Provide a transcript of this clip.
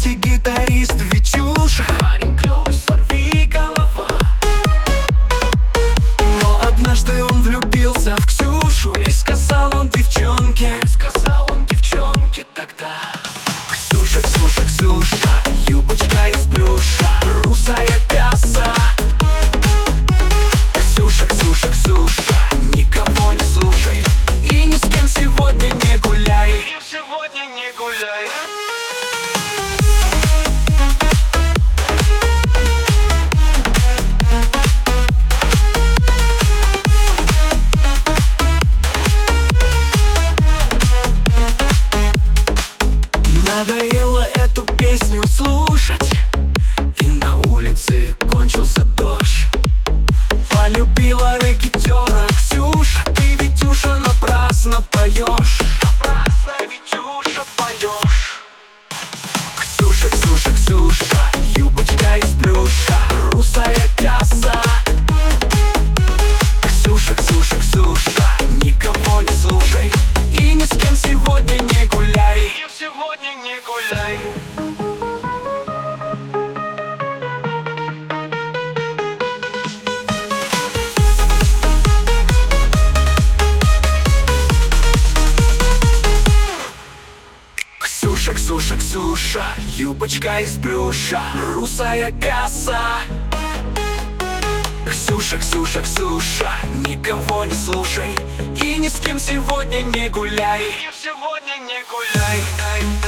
свете гитарист Витюша. Парень клёвый, сорви голова. Но однажды он влюбился в Ксюшу, и сказал он девчонке тогда: Ксюша, Ксюша, Ксюша, юбочка из плюша, русая пяса. Ксюша, Ксюша, Ксюша, никого не слушай и ни с кем сегодня не гуляй. Сегодня не гуляй. Надоело эту песню слушать, и на улице кончился дождь. Полюбила рэкетера Ксюша, ты, Витюша, напрасно поешь. Напрасно, Витюша, поешь. Ксюша, Ксюша, Ксюша, юбочка из плюша, русая пяса. Ксюша, Ксюша, Ксюша, никого не слушай и ни с кем сегодня не гуляй. Сегодня не гуляй. Ксюша, Ксюша, Ксюша, юбочка из плюша, русая пяса. Ксюша, Ксюша, Ксюша, никого не слушай и ни с кем сегодня не гуляй. Сегодня не гуляй.